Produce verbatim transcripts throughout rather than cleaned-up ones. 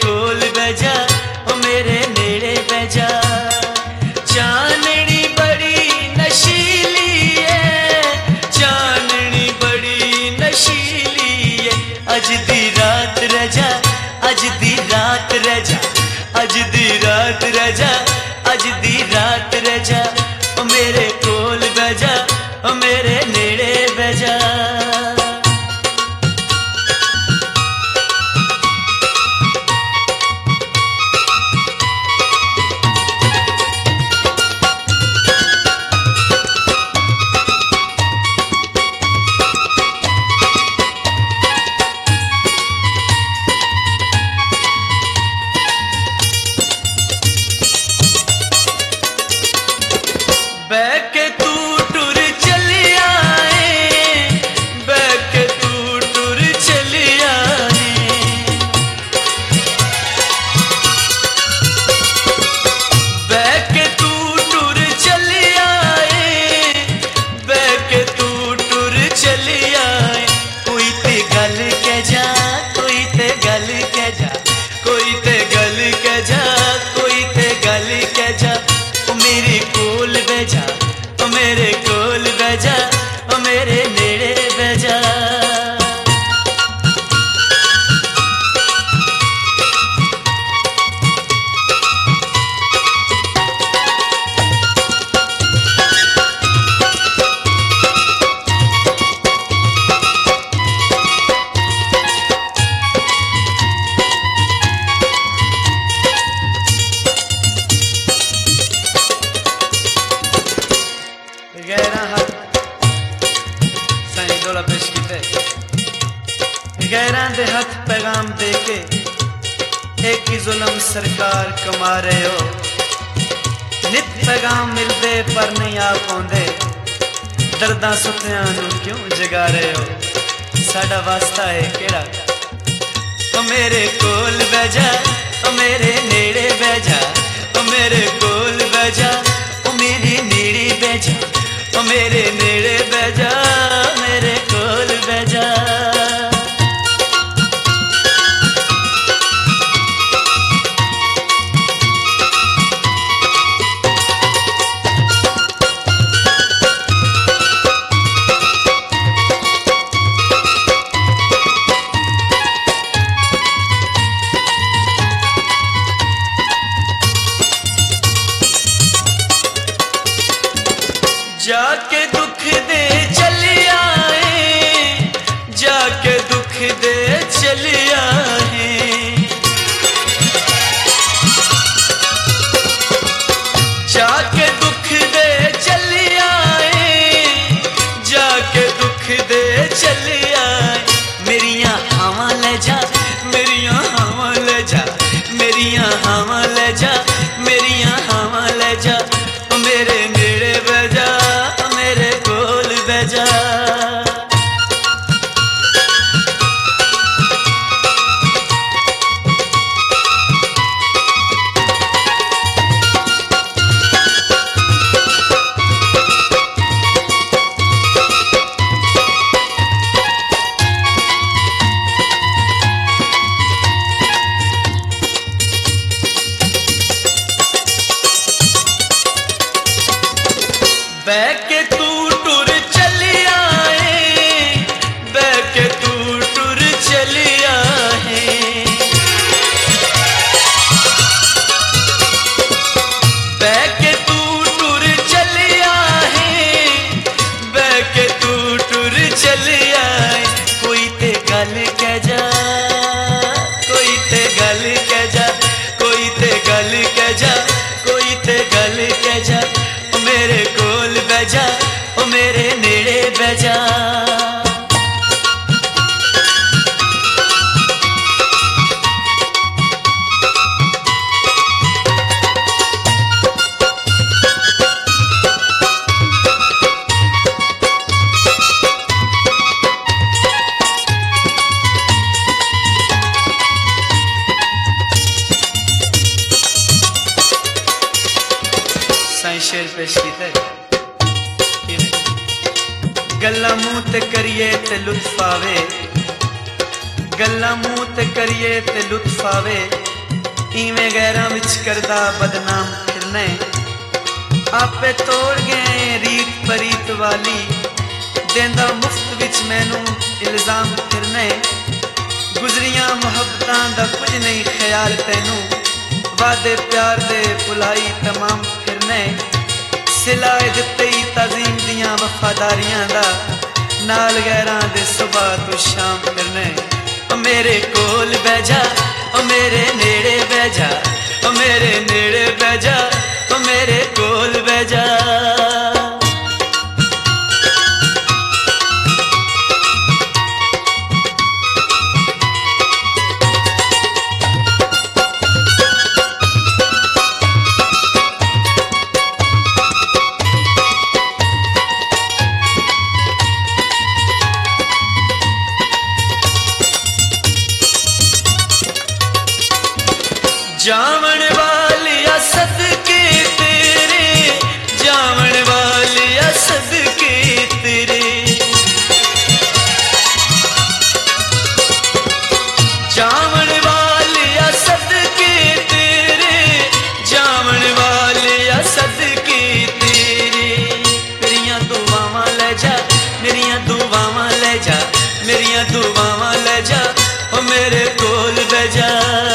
कोल बैजा ओ मेरे नेड़े बैजा। चाननी बड़ी नशीली है, चाननी बड़ी नशीली है, अज दी रात रजा, अज दी रात रजा, अज दी रात रजा, अज दी रात रजा ओ मेरे कोल बैजा ओ मेरे नेड़े बैजा। बैके तू टुर चली आए, बैके तू टुर चली आए, बैके तू टुर चली आए, बैके तू टुर चली आए। कोई ते गल कह जा, कोई ते गल कह जा, कोई ते गल कह जा, कोई ते गल कह जा ओ मेरे कोल बैजा ओ मेरे कोल बैजा ओ मेरे नेड़े बैजा। गैरा हक साईं डोला पेश कीते, गैरा दे हथ पैगाम दे के एक ही जुल्म सरकार कमा रहे हो। नित पैगाम मिलते पर नहीं आ पाउंदे, दर्दां सुत्तियां नूं क्यों जगा रहे हो। साडा वास्ता है केड़ा ओ मेरे कोल बैजा ओ मेरे नेड़े बैजा ओ मेरे कोल बैजा ओ मेरे नेड़े बैजा ओ मेरे नेड़े बैजा मेरे कोल बैजा। जाके दुख दे चली आए, जाके दुख दे चली आए, जाके दुख दे चली आए, जाके दुख दे चली आए। मेरियां हावां ले जा, मेरियां हावां ले जा, मेरियां हावां ले जा, मेरियां हावां ले जा ओ मेरे नेड़े बैजा मेरे कोल बैजा। बैके तू टुर चली आए, बैके तू टुर चली आए, बैके तू टुर चली आए, बैके तू टुर चली आए। कोई ते गल कह जा, कोई ते गल कह जा, कोई ते गल कह जा, कोई ते गल कह जा ओ मेरे कोल बैजा ओ मेरे नेड़े बैजा। साईं शेर पेश कीते, गल्ला मुंह ते करिए ते लुत्फ आवे, गल्ला मुंह ते करिए ते लुत्फ आवे, इवें गैरां विच करदा बदनाम फिरने आपे तोड़ गए रीत परीत वाली देंदा मुफ्त विच मैनू इल्जाम फिरने गुजरियां मुहब्बतां दा कुछ नहीं ख्याल तैनू वादे प्यार दे भुलाई तमाम फिरने सिलाए दिते तज़ीम दियां वफादारियां दा नाल गैरां दे सुबह तो शाम फिरने ओ मेरे कोल बह जा ओ मेरे नेड़े बह जा ओ मेरे नेड़े बह जा ओ मेरे कोल बह जा जावण वालिया सदके तेरे जावण वालिया सदके तेरे जावण वालिया सदके तेरे जावण वालिया सदके तेरे मेरियां दुआवां ले जा मेरियां दुआवां ले जा मेरियां दुआवां ले जा ओ मेरे कोल बह जा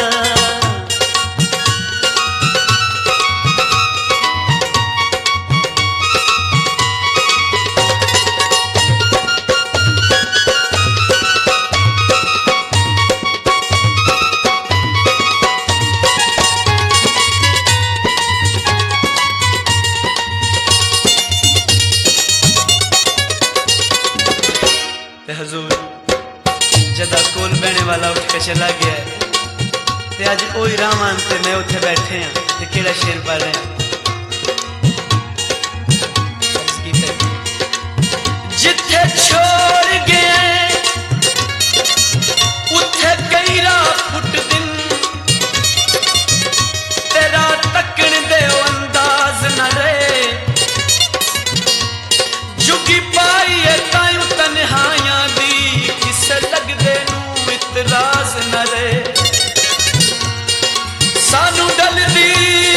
हजूर जदा कोल बहने वाला उठ के चला गया ते अज ओही रामान ते मैं उत्थे बैठे हाँ ते केड़ा शेर पढ़ रहे जिथे छोड़ गए उत्थे कई रात फुट दिन तेरा तकन दे अंदाज न रहे झुकी पाई है तायूं तन्हाइयां दी किसे लगदे नू इतराज न रहे सानू डलदी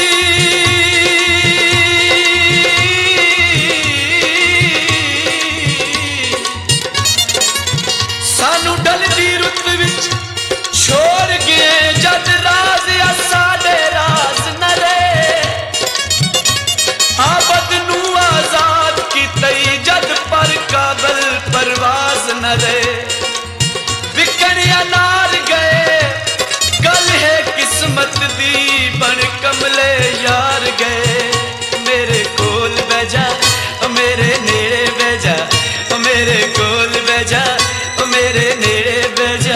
सानू डलदी रुत विच छोड़ गए जद राज या साडे राज न रहे आबद नू आजाद की तई जद पर काबल परवाज न रहे बिकनिया नार गए गल है किस्मत दी बन कमले यार गए मेरे कोल बह जा ओ मेरे नेड़े बह जा ओ मेरे कोल बह जा ओ मेरे नेड़े बह जा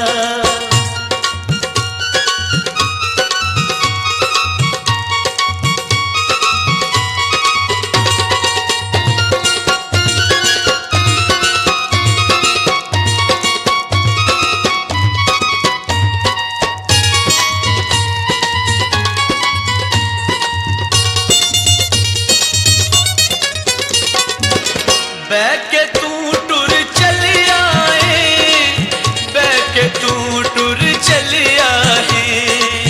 बैके तू टुर चली आए बैके तू टुर चली आए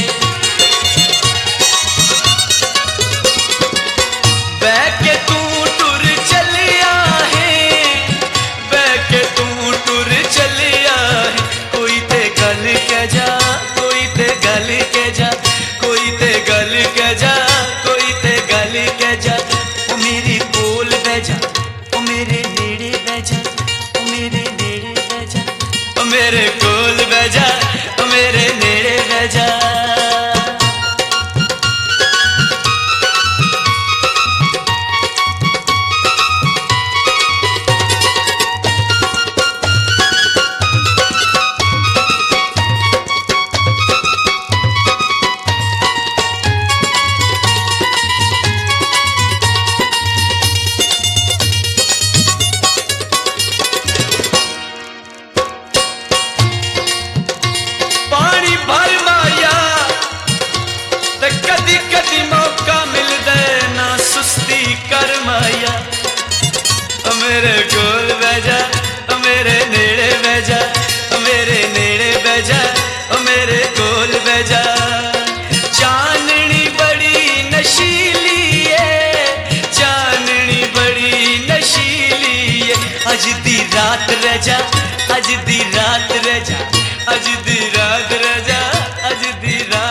बैके तू टुर चली आए बैके तू टुर चली आए कोई ते गल कह जा कोई ते गल कह जा कोई ते गल कह जा कोई ते गल कह जा ओ मेरी कोल बह जा मेरे नेड़े बह जा ओ मेरे नेड़े बह जा ओ मेरे कोल बह जा ओ मेरे नेड़े बह जा मेरे कोल बह जा ओ मेरे नेड़े बह जा ओ मेरे नेड़े बह जा ओ मेरे कोल बह जा। रात रह जा अज दी रात रह जा अज दी रात रह जा अज दी रात